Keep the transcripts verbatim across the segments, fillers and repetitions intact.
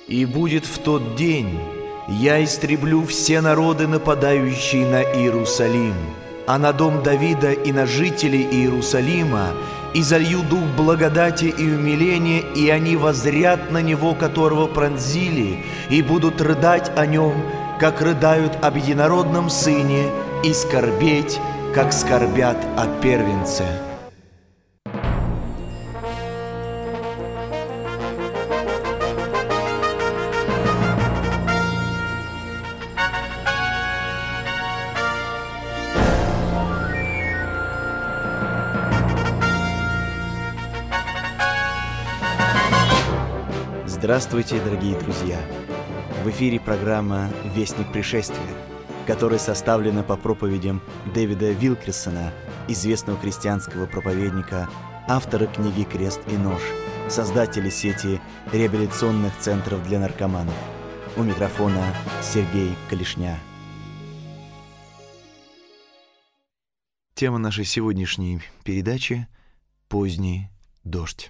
«И будет в тот день, я истреблю все народы, нападающие на Иерусалим, а на дом Давида и на жителей Иерусалима и залью дух благодати и умиления, и они воззрят на него, которого пронзили, и будут рыдать о нем, как рыдают об единородном сыне, и скорбеть, как скорбят о первенце». Здравствуйте, дорогие друзья! В эфире программа «Вестник пришествия», которая составлена по проповедям Дэвида Вилкерсона, известного христианского проповедника, автора книги «Крест и нож», создателя сети реабилитационных центров для наркоманов. У микрофона Сергей Калишня. Тема нашей сегодняшней передачи — «Поздний дождь».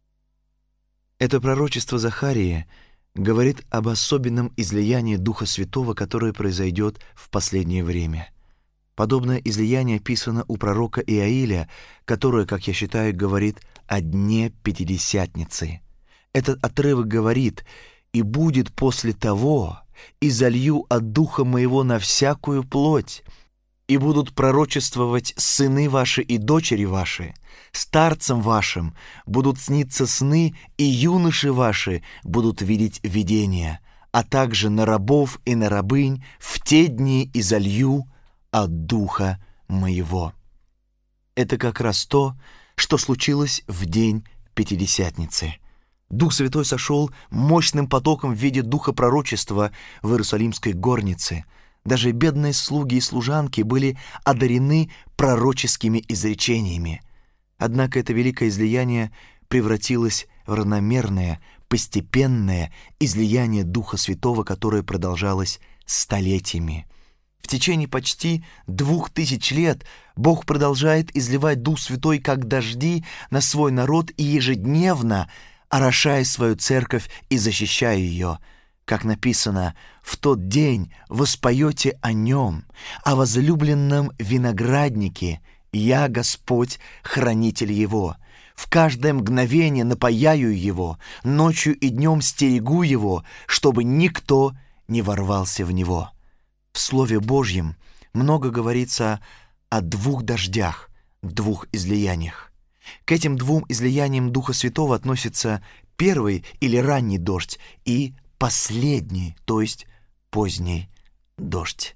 Это пророчество Захарии говорит об особенном излиянии Духа Святого, которое произойдет в последнее время. Подобное излияние описано у пророка Иаиля, которое, как я считаю, говорит о дне Пятидесятницы. Этот отрывок говорит: «И будет после того, и залью от Духа Моего на всякую плоть, и будут пророчествовать сыны ваши и дочери ваши, старцам вашим будут сниться сны, и юноши ваши будут видеть видения, а также на рабов и на рабынь в те дни и залью от Духа Моего». Это как раз то, что случилось в день Пятидесятницы. Дух Святой сошел мощным потоком в виде духа пророчества в Иерусалимской горнице. Даже бедные слуги и служанки были одарены пророческими изречениями. Однако это великое излияние превратилось в равномерное, постепенное излияние Духа Святого, которое продолжалось столетиями. В течение почти двух тысяч лет Бог продолжает изливать Дух Святой как дожди на свой народ и ежедневно орошая свою церковь и защищая ее. Как написано: «В тот день воспоете о нем, о возлюбленном винограднике, я, Господь, хранитель его. В каждое мгновение напояю его, ночью и днем стерегу его, чтобы никто не ворвался в него». В Слове Божьем много говорится о двух дождях, двух излияниях. К этим двум излияниям Духа Святого относятся первый или ранний дождь и последний, то есть поздний дождь.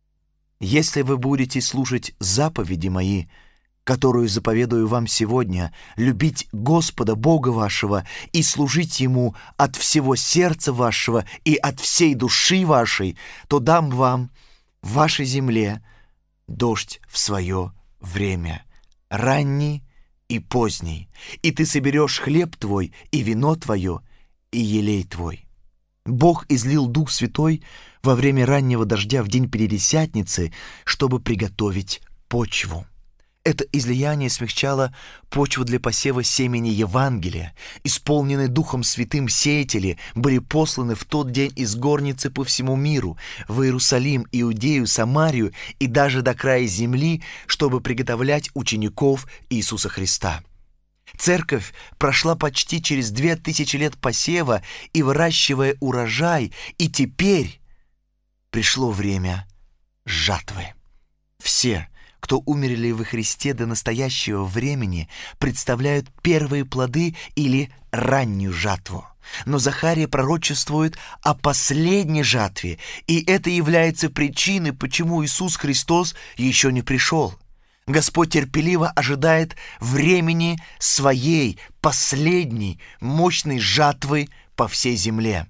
«Если вы будете слушать заповеди мои, которую заповедую вам сегодня, любить Господа Бога вашего и служить Ему от всего сердца вашего и от всей души вашей, то дам вам в вашей земле дождь в свое время, ранний и поздний, и ты соберешь хлеб твой и вино твое и елей твой». Бог излил Дух Святой во время раннего дождя в день Пятидесятницы, чтобы приготовить почву. Это излияние смягчало почву для посева семени Евангелия. Исполненные Духом Святым сеятели были посланы в тот день из горницы по всему миру, в Иерусалим, Иудею, Самарию и даже до края земли, чтобы приготовлять учеников Иисуса Христа. Церковь прошла почти через две тысячи лет посева и выращивая урожай, и теперь пришло время жатвы. Все, кто умерли во Христе до настоящего времени, представляют первые плоды или раннюю жатву. Но Захария пророчествует о последней жатве, и это является причиной, почему Иисус Христос еще не пришел. Господь терпеливо ожидает времени своей последней мощной жатвы по всей земле.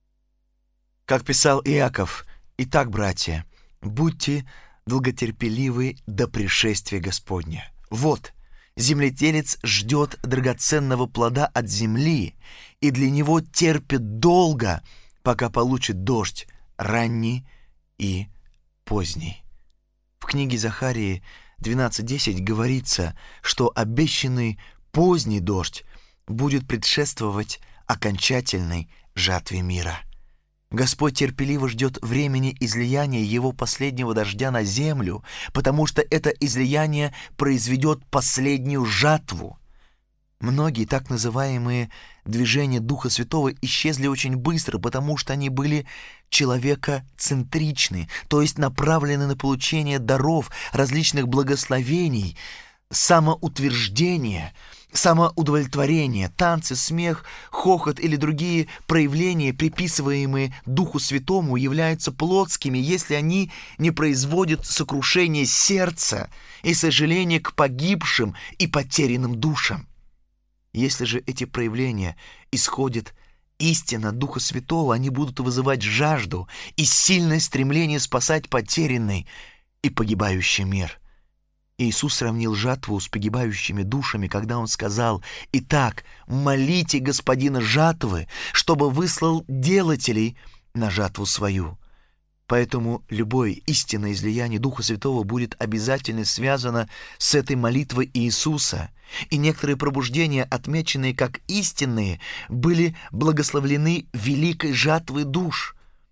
Как писал Иаков: «Итак, братья, будьте долготерпеливы до пришествия Господня. Вот, земледелец ждет драгоценного плода от земли, и для него терпит долго, пока получит дождь ранний и поздний». В книге Захарии двенадцать десять говорится, что обещанный поздний дождь будет предшествовать окончательной жатве мира. Господь терпеливо ждет времени излияния Его последнего дождя на землю, потому что это излияние произведет последнюю жатву. Многие так называемые движения Духа Святого исчезли очень быстро, потому что они были человекоцентричны, то есть направлены на получение даров, различных благословений, самоутверждения, самоудовлетворения, танцы, смех, хохот или другие проявления, приписываемые Духу Святому, являются плотскими, если они не производят сокрушения сердца и сожаления к погибшим и потерянным душам. Если же эти проявления исходят истинно Духа Святого, они будут вызывать жажду и сильное стремление спасать потерянный и погибающий мир. Иисус сравнил жатву с погибающими душами, когда Он сказал: «Итак, молите Господина жатвы, чтобы выслал делателей на жатву свою». Поэтому любое истинное излияние Духа Святого будет обязательно связано с этой молитвой Иисуса, и некоторые пробуждения, отмеченные как истинные, были благословлены великой жатвой душ.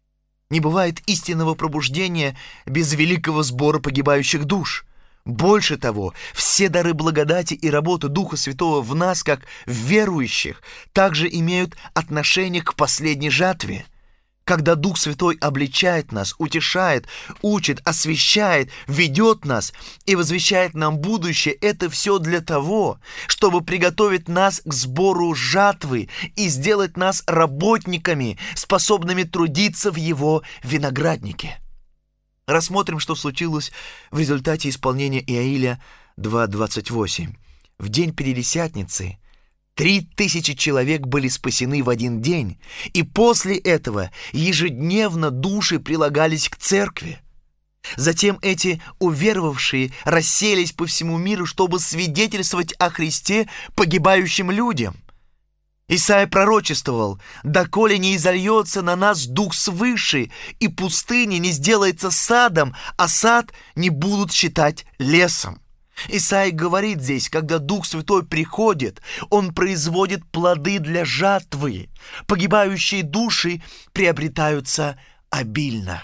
Не бывает истинного пробуждения без великого сбора погибающих душ. Больше того, все дары благодати и работы Духа Святого в нас, как в верующих, также имеют отношение к последней жатве. Когда Дух Святой обличает нас, утешает, учит, освящает, ведет нас и возвещает нам будущее, это все для того, чтобы приготовить нас к сбору жатвы и сделать нас работниками, способными трудиться в Его винограднике. Рассмотрим, что случилось в результате исполнения Иаиля два двадцать восемь. В день Пятидесятницы Три тысячи человек были спасены в один день, и после этого ежедневно души прилагались к церкви. Затем эти уверовавшие расселись по всему миру, чтобы свидетельствовать о Христе погибающим людям. Исайя пророчествовал: «Доколе не изольется на нас дух свыше, и пустыня не сделается садом, а сад не будут считать лесом». Исайя говорит здесь, когда Дух Святой приходит, Он производит плоды для жатвы. Погибающие души приобретаются обильно.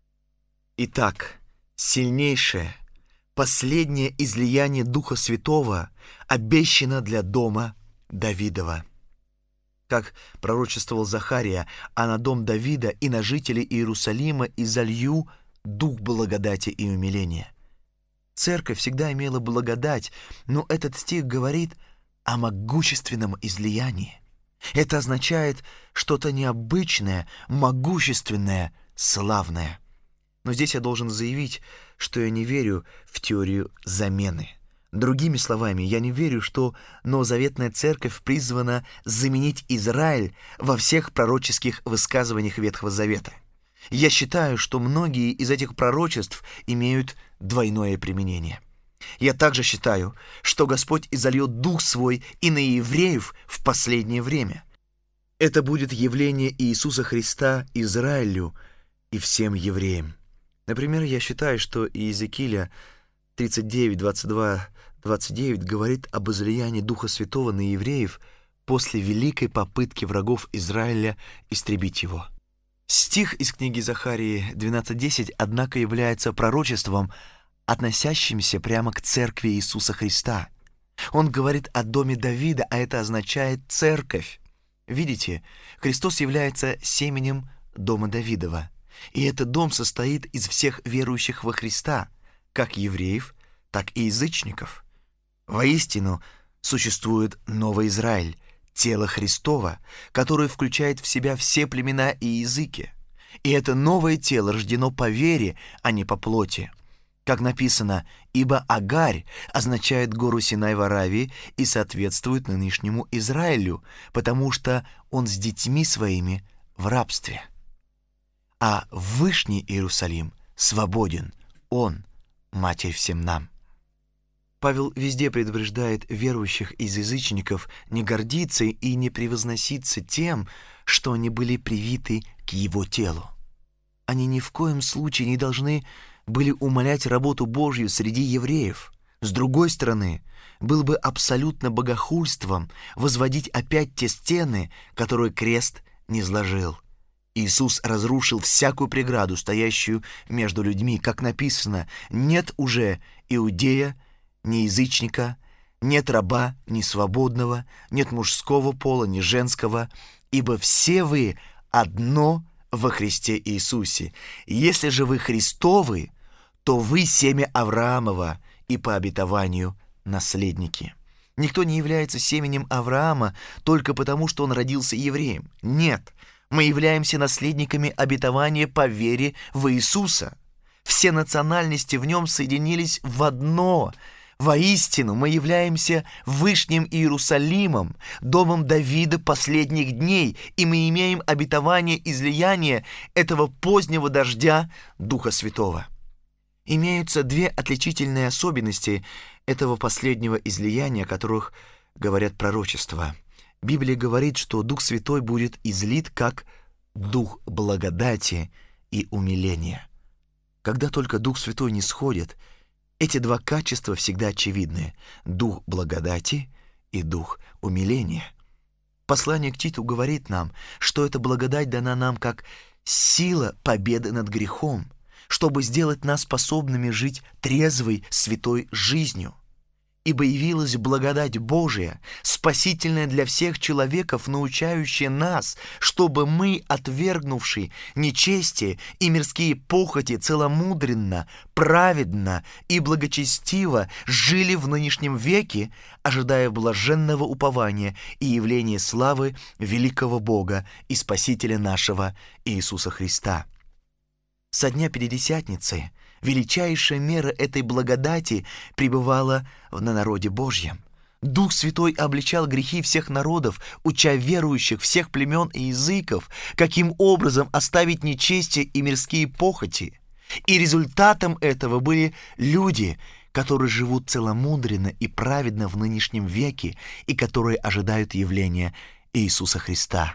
Итак, сильнейшее, последнее излияние Духа Святого обещано для дома Давидова. Как пророчествовал Захария: «А на дом Давида и на жителей Иерусалима изолью дух благодати и умиления». Церковь всегда имела благодать, но этот стих говорит о могущественном излиянии. Это означает что-то необычное, могущественное, славное. Но здесь я должен заявить, что я не верю в теорию замены. Другими словами, я не верю, что новозаветная церковь призвана заменить Израиль во всех пророческих высказываниях Ветхого Завета. Я считаю, что многие из этих пророчеств имеют двойное применение. Я также считаю, что Господь изольет Дух Свой и на евреев в последнее время. Это будет явление Иисуса Христа Израилю и всем евреям. Например, я считаю, что Иезекииля тридцать девять, двадцать два, двадцать девять говорит об излиянии Духа Святого на евреев после великой попытки врагов Израиля истребить его. Стих из книги Захарии двенадцать десять, однако, является пророчеством, относящимся прямо к церкви Иисуса Христа. Он говорит о доме Давида, а это означает церковь. Видите, Христос является семенем дома Давидова, и этот дом состоит из всех верующих во Христа, как евреев, так и язычников. Воистину, существует новый Израиль, тело Христова, которое включает в себя все племена и языки. И это новое тело рождено по вере, а не по плоти. Как написано: «Ибо Агарь означает гору Синай в Аравии и соответствует нынешнему Израилю, потому что он с детьми своими в рабстве. А Вышний Иерусалим свободен, он — Матерь всем нам». Павел везде предупреждает верующих из язычников не гордиться и не превозноситься тем, что они были привиты к его телу. Они ни в коем случае не должны были умалять работу Божью среди евреев. С другой стороны, было бы абсолютно богохульством возводить опять те стены, которые крест низложил. Иисус разрушил всякую преграду, стоящую между людьми. Как написано: «Нет уже иудея, ни язычника, нет раба, ни свободного, нет мужского пола, ни женского, ибо все вы одно во Христе Иисусе. Если же вы Христовы, то вы семя Авраамова и по обетованию наследники». Никто не является семенем Авраама только потому, что он родился евреем. Нет, мы являемся наследниками обетования по вере в Иисуса. Все национальности в нем соединились в одно. Воистину, мы являемся Вышним Иерусалимом, домом Давида последних дней, и мы имеем обетование излияния этого позднего дождя Духа Святого. Имеются две отличительные особенности этого последнего излияния, о которых говорят пророчества. Библия говорит, что Дух Святой будет излит как Дух благодати и умиления. Когда только Дух Святой не сходит, эти два качества всегда очевидны — Дух благодати и Дух умиления. Послание к Титу говорит нам, что эта благодать дана нам как сила победы над грехом, чтобы сделать нас способными жить трезвой, святой жизнью. Ибо явилась благодать Божия, спасительная для всех человеков, научающая нас, чтобы мы, отвергнувши нечестие и мирские похоти, целомудренно, праведно и благочестиво жили в нынешнем веке, ожидая блаженного упования и явления славы великого Бога и Спасителя нашего Иисуса Христа. Со дня Пятидесятницы величайшая мера этой благодати пребывала на народе Божьем. Дух Святой обличал грехи всех народов, уча верующих всех племен и языков, каким образом оставить нечестие и мирские похоти. И результатом этого были люди, которые живут целомудренно и праведно в нынешнем веке и которые ожидают явления Иисуса Христа.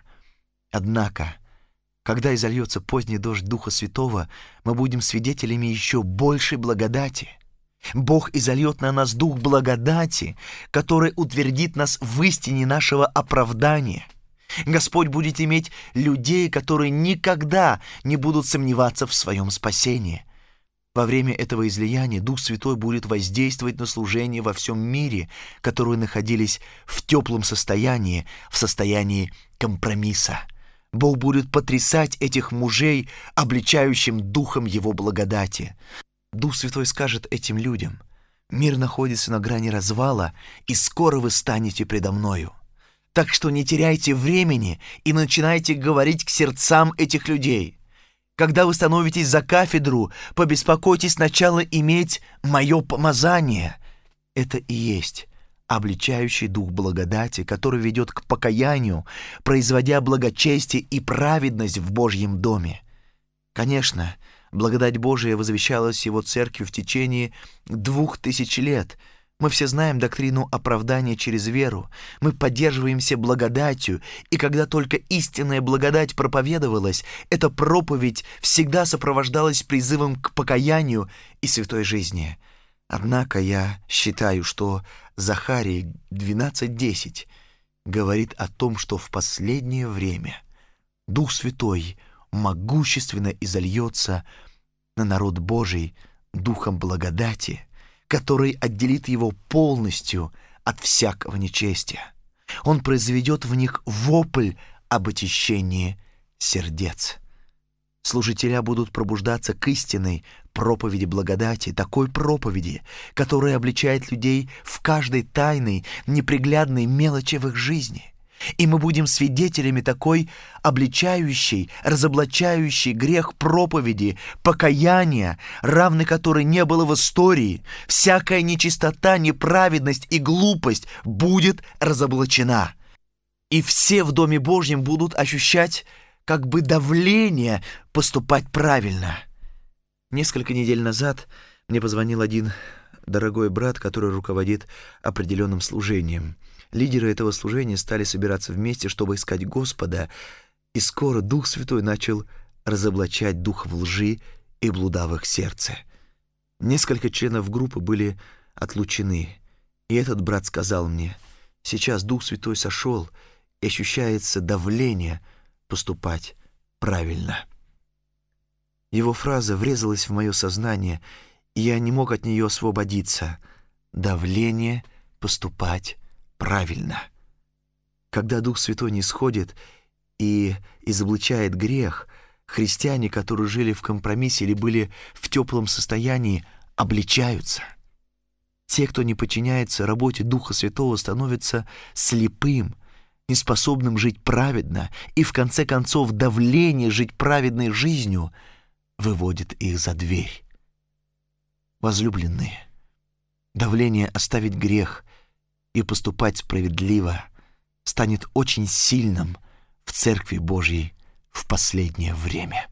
Однако, когда изольется поздний дождь Духа Святого, мы будем свидетелями еще большей благодати. Бог изольет на нас Дух благодати, который утвердит нас в истине нашего оправдания. Господь будет иметь людей, которые никогда не будут сомневаться в своем спасении. Во время этого излияния Дух Святой будет воздействовать на служение во всем мире, которые находились в теплом состоянии, в состоянии компромисса. Бог будет потрясать этих мужей, обличающим духом Его благодати. Дух Святой скажет этим людям: «Мир находится на грани развала, и скоро вы станете предо мною. Так что не теряйте времени и начинайте говорить к сердцам этих людей. Когда вы становитесь за кафедру, побеспокойтесь сначала иметь мое помазание». Это и есть обличающий дух благодати, который ведет к покаянию, производя благочестие и праведность в Божьем доме. Конечно, благодать Божия возвещалась Его церковью в течение двух тысяч лет. Мы все знаем доктрину оправдания через веру. Мы поддерживаемся благодатью, и когда только истинная благодать проповедовалась, эта проповедь всегда сопровождалась призывом к покаянию и святой жизни. Однако я считаю, что Захарий двенадцать десять говорит о том, что в последнее время Дух Святой могущественно изольется на народ Божий Духом благодати, который отделит его полностью от всякого нечестия. Он произведет в них вопль об очищении сердец. Служителя будут пробуждаться к истинной проповеди благодати, такой проповеди, которая обличает людей в каждой тайной, неприглядной мелочи в их жизни. И мы будем свидетелями такой обличающей, разоблачающей грех проповеди, покаяния, равной которой не было в истории. Всякая нечистота, неправедность и глупость будет разоблачена. И все в Доме Божьем будут ощущать как бы давление поступать правильно. Несколько недель назад мне позвонил один дорогой брат, который руководит определенным служением. Лидеры этого служения стали собираться вместе, чтобы искать Господа, и скоро Дух Святой начал разоблачать духов лжи и блуда в их сердце. Несколько членов группы были отлучены, и этот брат сказал мне: «Сейчас Дух Святой сошел, и ощущается давление поступать правильно». Его фраза врезалась в мое сознание, и я не мог от нее освободиться. Давление поступать правильно. Когда Дух Святой не сходит и изобличает грех, христиане, которые жили в компромиссе или были в теплом состоянии, обличаются. Те, кто не подчиняется работе Духа Святого, становятся слепым, неспособным жить праведно, и в конце концов давление жить праведной жизнью выводит их за дверь. Возлюбленные, давление оставить грех и поступать справедливо станет очень сильным в Церкви Божьей в последнее время.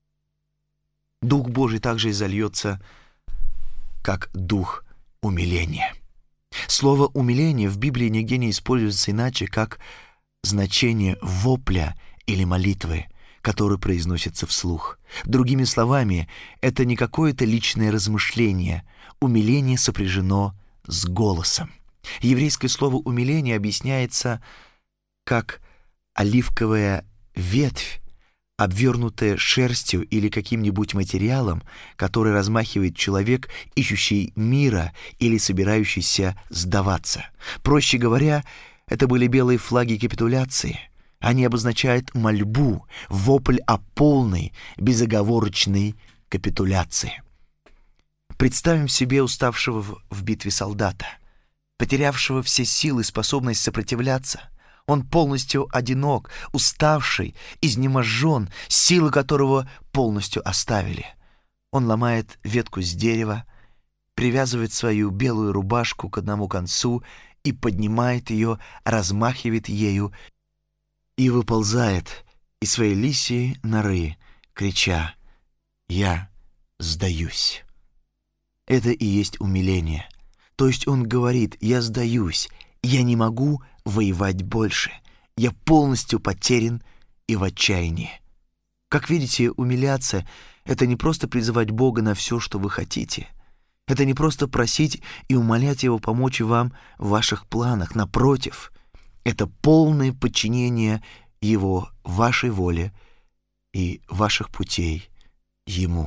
Дух Божий также изольется, как дух умиления. Слово «умиление» в Библии нигде не используется иначе, как значение вопля или молитвы, который произносится вслух. Другими словами, это не какое-то личное размышление. Умиление сопряжено с голосом. Еврейское слово «умиление» объясняется как оливковая ветвь, обвернутая шерстью или каким-нибудь материалом, который размахивает человек, ищущий мира или собирающийся сдаваться. Проще говоря, это были белые флаги капитуляции. Они обозначают мольбу, вопль о полной, безоговорочной капитуляции. Представим себе уставшего в, в битве солдата, потерявшего все силы и способность сопротивляться. Он полностью одинок, уставший, изнеможен, силы которого полностью оставили. Он ломает ветку с дерева, привязывает свою белую рубашку к одному концу и поднимает ее, размахивает ею и выползает из своей лисьей норы, крича: «Я сдаюсь». Это и есть умиление. То есть он говорит: «Я сдаюсь, я не могу воевать больше, я полностью потерян и в отчаянии». Как видите, умиляться — это не просто призывать Бога на все, что вы хотите. Это не просто просить и умолять Его помочь вам в ваших планах. Напротив, это полное подчинение Его вашей воле и ваших путей Ему.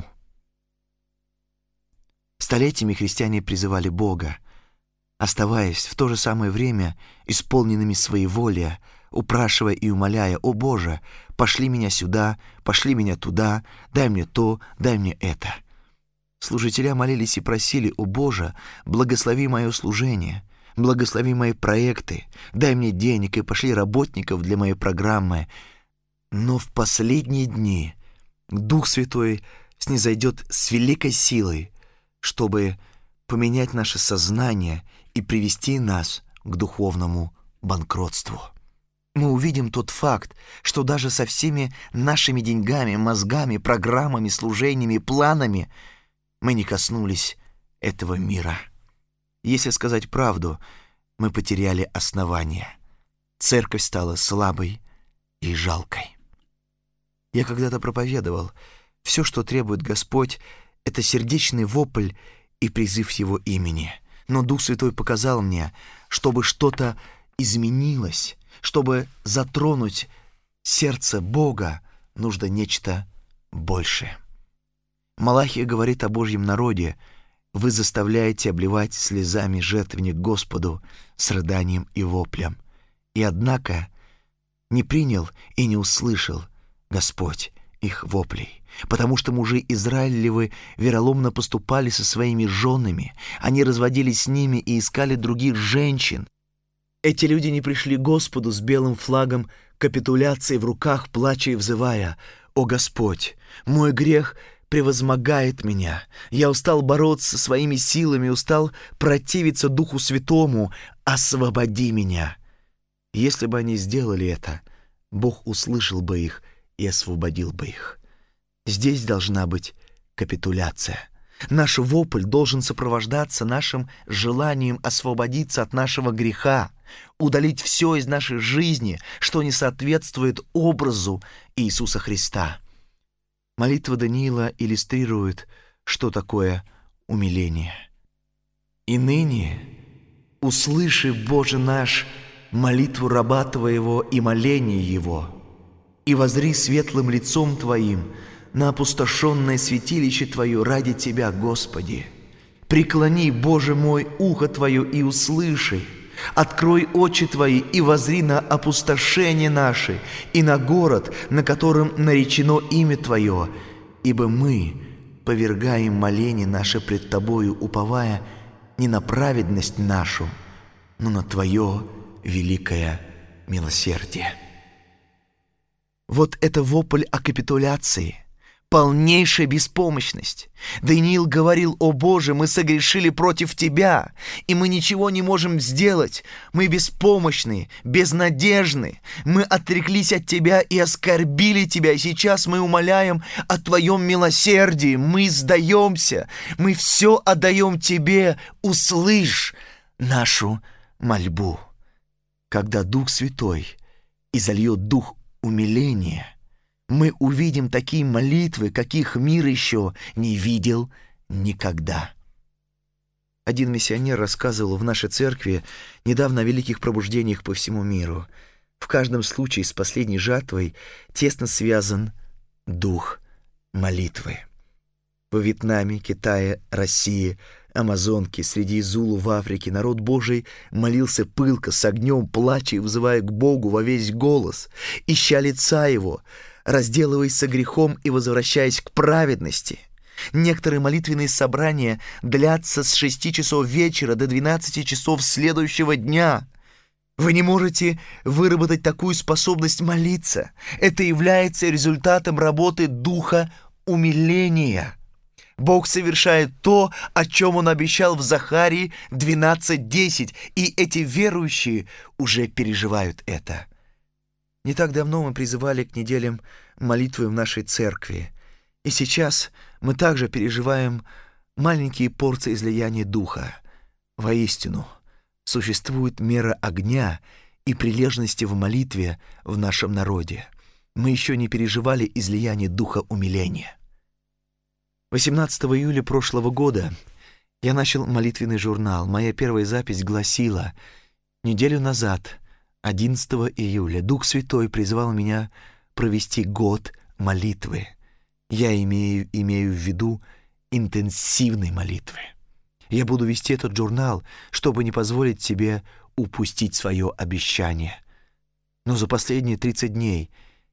Столетиями христиане призывали Бога, оставаясь в то же самое время исполненными своеволия, упрашивая и умоляя: «О Боже, пошли меня сюда, пошли меня туда, дай мне то, дай мне это». Служители молились и просили: «О Боже, благослови мое служение, благослови мои проекты, дай мне денег и пошли работников для моей программы». Но в последние дни Дух Святой снизойдет с великой силой, чтобы поменять наше сознание и привести нас к духовному банкротству. Мы увидим тот факт, что даже со всеми нашими деньгами, мозгами, программами, служениями, планами мы не коснулись этого мира. Если сказать правду, мы потеряли основание. Церковь стала слабой и жалкой. Я когда-то проповедовал: все, что требует Господь, это сердечный вопль и призыв Его имени. Но Дух Святой показал мне, чтобы что-то изменилось, чтобы затронуть сердце Бога, нужно нечто большее. Малахия говорит о Божьем народе: «Вы заставляете обливать слезами жертвенник Господу с рыданием и воплем». И однако не принял и не услышал Господь их воплей, потому что мужи Израилевы вероломно поступали со своими женами, они разводились с ними и искали других женщин. Эти люди не пришли к Господу с белым флагом капитуляции в руках, плача и взывая: «О Господь, мой грех превозмогает меня, я устал бороться своими силами, устал противиться Духу Святому, освободи меня». Если бы они сделали это, Бог услышал бы их и освободил бы их. Здесь должна быть капитуляция. Наш вопль должен сопровождаться нашим желанием освободиться от нашего греха, удалить все из нашей жизни, что не соответствует образу Иисуса Христа. Молитва Даниила иллюстрирует, что такое умиление. «И ныне услыши, Боже наш, молитву раба Твоего и моление его. и возри светлым лицом Твоим на опустошенное святилище Твое ради Тебя, Господи. Преклони, Боже мой, ухо Твое и услыши. Открой очи Твои и возри на опустошение наше и на город, на котором наречено имя Твое, ибо мы повергаем моление наше пред Тобою, уповая не на праведность нашу, но на Твое великое милосердие». Вот это вопль о капитуляции, полнейшая беспомощность. Даниил говорил: «О Боже, мы согрешили против Тебя, и мы ничего не можем сделать. Мы беспомощны, безнадежны. Мы отреклись от Тебя и оскорбили Тебя, и сейчас мы умоляем о Твоем милосердии. Мы сдаемся, мы все отдаем Тебе. Услышь нашу мольбу». Когда Дух Святой изольет дух умиления, мы увидим такие молитвы, каких мир еще не видел никогда. Один миссионер рассказывал в нашей церкви недавно о великих пробуждениях по всему миру. В каждом случае с последней жатвой тесно связан дух молитвы. Во Вьетнаме, Китае, России, Амазонке, среди Зулу в Африке народ Божий молился пылко, с огнем, плача и взывая к Богу во весь голос, ища лица Его, разделываясь со грехом и возвращаясь к праведности. Некоторые молитвенные собрания длятся с шести часов вечера до двенадцати часов следующего дня. Вы не можете выработать такую способность молиться. Это является результатом работы духа умиления. Бог совершает то, о чем Он обещал в Захарии двенадцать десять, и эти верующие уже переживают это. Не так давно мы призывали к неделям молитвы в нашей церкви, и сейчас мы также переживаем маленькие порции излияния Духа. Воистину, существует мера огня и прилежности в молитве в нашем народе. Мы еще не переживали излияние Духа умиления. восемнадцатого июля прошлого года я начал молитвенный журнал. Моя первая запись гласила: «Неделю назад, одиннадцатого июля, Дух Святой призвал меня провести год молитвы. Я имею, имею в виду интенсивной молитвы. Я буду вести этот журнал, чтобы не позволить себе упустить свое обещание. Но за последние тридцать дней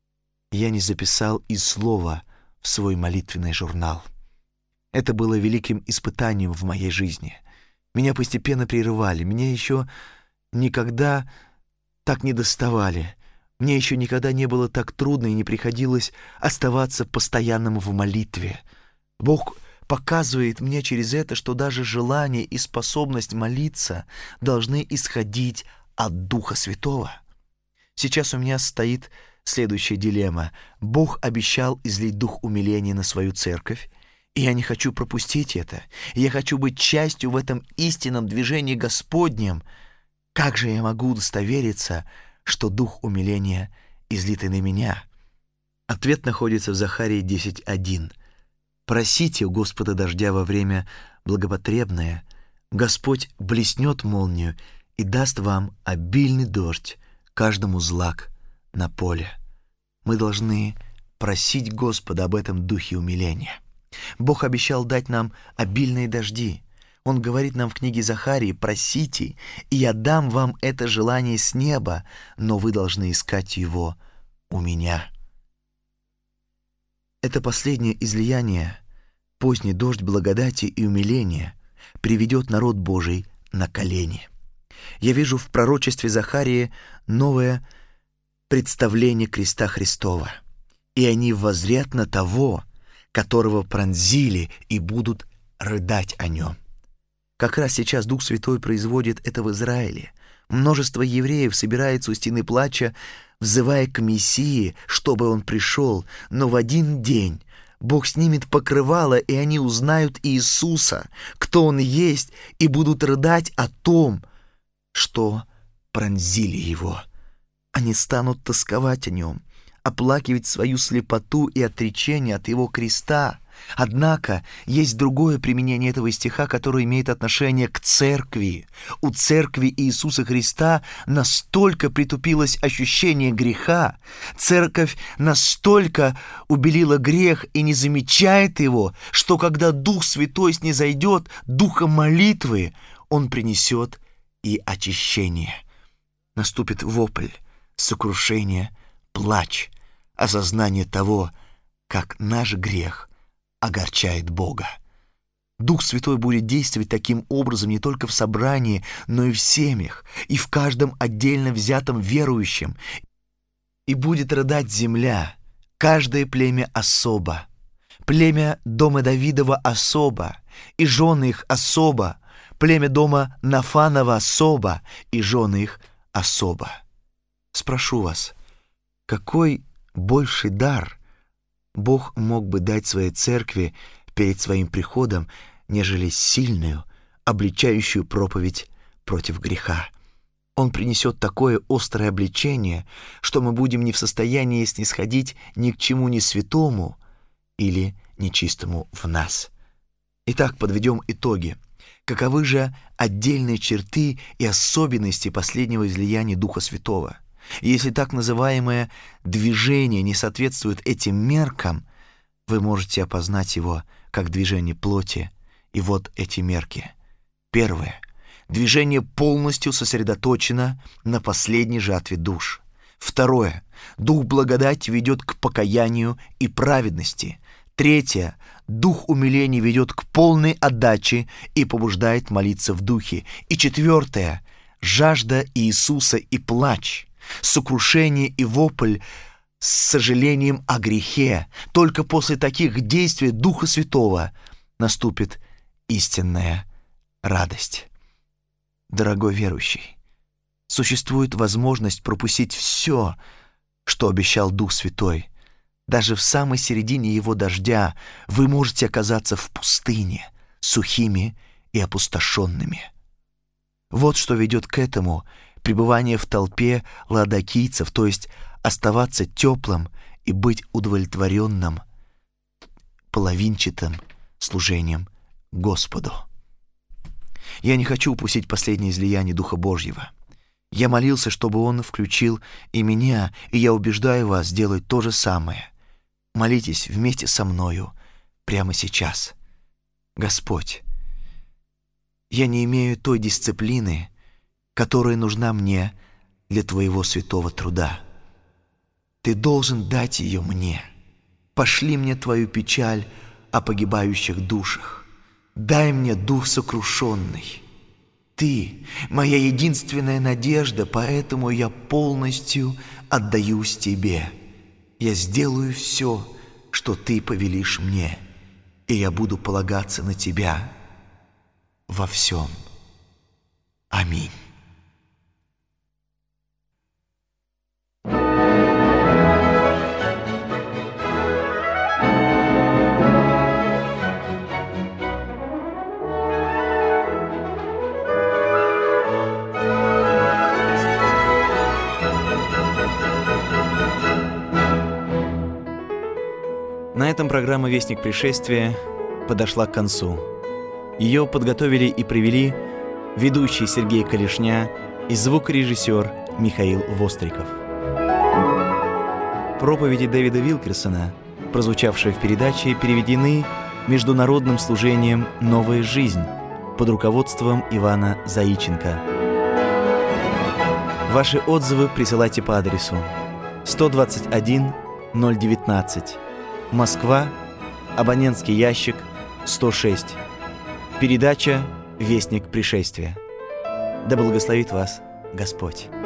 я не записал и слова в свой молитвенный журнал. Это было великим испытанием в моей жизни. Меня постепенно прерывали, меня еще никогда так не доставали. Мне еще никогда не было так трудно и не приходилось оставаться постоянным в молитве. Бог показывает мне через это, что даже желание и способность молиться должны исходить от Духа Святого. Сейчас у меня стоит следующая дилемма. Бог обещал излить дух умиления на свою церковь, и я не хочу пропустить это. Я хочу быть частью в этом истинном движении Господнем. Как же я могу удостовериться, что дух умиления излит и на меня? Ответ находится в Захарии десять один. «Просите у Господа дождя во время благопотребное, Господь блеснет молнию и даст вам обильный дождь, каждому злак на поле». Мы должны просить Господа об этом духе умиления. Бог обещал дать нам обильные дожди. Он говорит нам в книге Захарии: «Просите, и я дам вам это желание с неба, но вы должны искать его у меня». Это последнее излияние, поздний дождь благодати и умиления, приведет народ Божий на колени. Я вижу в пророчестве Захарии новое представление креста Христова, и они воззрят на того, которого пронзили, и будут рыдать о нем. Как раз сейчас Дух Святой производит это в Израиле. Множество евреев собирается у стены плача, взывая к Мессии, чтобы он пришел, но в один день Бог снимет покрывало, и они узнают Иисуса, кто Он есть, и будут рыдать о том, что пронзили Его. Они станут тосковать о Нем, оплакивать свою слепоту и отречение от Его креста. Однако есть другое применение этого стиха, которое имеет отношение к церкви. У церкви Иисуса Христа настолько притупилось ощущение греха, церковь настолько убелила грех и не замечает его, что когда Дух Святой снизойдет духом молитвы, Он принесет и очищение. Наступит вопль, сокрушение, плач, осознание того, как наш грех огорчает Бога. Дух Святой будет действовать таким образом не только в собрании, но и в семьях, и в каждом отдельно взятом верующем. И будет рыдать земля, каждое племя особо, племя дома Давидова особо, и жены их особо, племя дома Нафанова особо, и жены их особо. Спрошу вас, какой больший дар Бог мог бы дать своей церкви перед своим приходом, нежели сильную, обличающую проповедь против греха? Он принесет такое острое обличение, что мы будем не в состоянии снисходить ни к чему не святому или нечистому в нас. Итак, подведем итоги. Каковы же отдельные черты и особенности последнего излияния Духа Святого? Если так называемое движение не соответствует этим меркам, вы можете опознать его как движение плоти, и вот эти мерки. Первое. Движение полностью сосредоточено на последней жатве душ. Второе. Дух благодати ведет к покаянию и праведности. Третье. Дух умиления ведет к полной отдаче и побуждает молиться в духе. И четвертое. Жажда Иисуса и плач, сокрушение и вопль с сожалением о грехе. Только после таких действий Духа Святого наступит истинная радость. Дорогой верующий, существует возможность пропустить все, что обещал Дух Святой. Даже в самой середине его дождя вы можете оказаться в пустыне, сухими и опустошенными. Вот что ведет к этому пребывание в толпе ладокийцев, то есть оставаться теплым и быть удовлетворенным половинчатым служением Господу. Я не хочу упустить последнее излияние Духа Божьего. Я молился, чтобы Он включил и меня, и я убеждаю вас сделать то же самое. Молитесь вместе со мною прямо сейчас. Господь, я не имею той дисциплины, которая нужна мне для Твоего святого труда. Ты должен дать ее мне. Пошли мне Твою печаль о погибающих душах. Дай мне дух сокрушенный. Ты — моя единственная надежда, поэтому я полностью отдаюсь Тебе. Я сделаю все, что Ты повелишь мне, и я буду полагаться на Тебя во всем. Аминь. На этом программа «Вестник пришествия» подошла к концу. Ее подготовили и привели ведущий Сергей Калишня и звукорежиссер Михаил Востриков. Проповеди Дэвида Вилкерсона, прозвучавшие в передаче, переведены Международным служением «Новая жизнь» под руководством Ивана Заиченко. Ваши отзывы присылайте по адресу сто двадцать один ноль девятнадцать, Москва, абонентский ящик сто шесть. Передача «Вестник пришествия». Да благословит вас Господь.